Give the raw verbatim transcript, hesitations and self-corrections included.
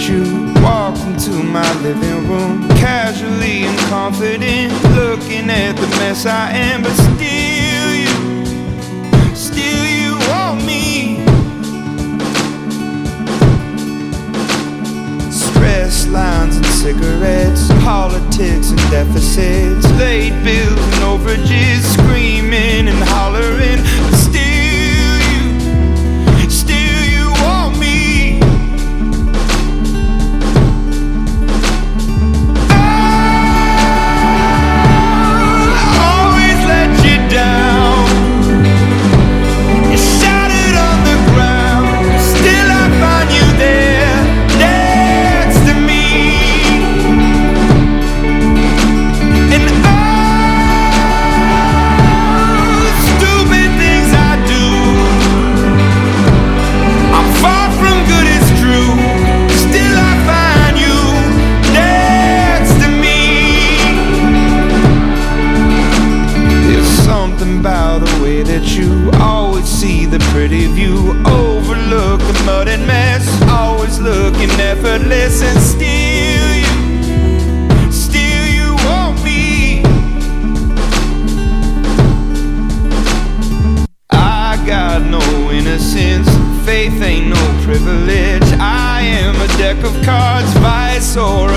you walked into my living room, casually and confident, looking at the mess I am. But still you, still you want me. Stress lines and cigarettes, politics and deficits, late bills and overages, screaming and hollering. But still you, still you want me. You always see the pretty view, overlook the mud and mess, always looking effortless. And still you, still you want me. I got no innocence, faith ain't no privilege. I am a deck of cards, vice or